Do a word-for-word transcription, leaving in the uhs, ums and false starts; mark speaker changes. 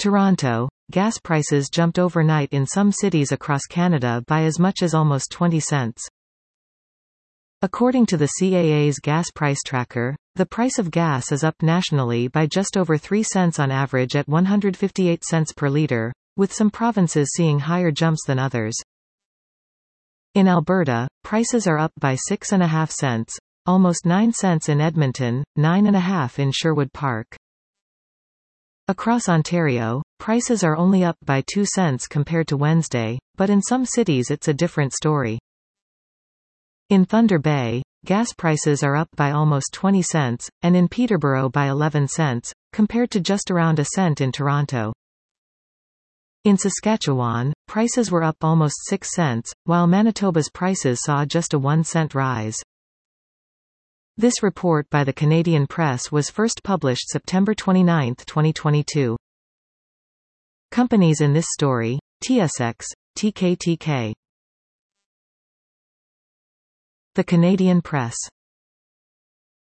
Speaker 1: Toronto, gas prices jumped overnight in some cities across Canada by as much as almost twenty cents. According to the C A A's gas price tracker, the price of gas is up nationally by just over three cents on average at one hundred fifty-eight cents per litre, with some provinces seeing higher jumps than others. In Alberta, prices are up by six and a half cents, almost nine cents in Edmonton, nine and a half in Sherwood Park. Across Ontario, prices are only up by two cents compared to Wednesday, but in some cities it's a different story. In Thunder Bay, gas prices are up by almost twenty cents, and in Peterborough by eleven cents, compared to just around a cent in Toronto. In Saskatchewan, prices were up almost six cents, while Manitoba's prices saw just a one cent rise. This report by the Canadian Press was first published September twenty-ninth, twenty twenty-two. Companies in this story: T S X, T K T K. The Canadian Press.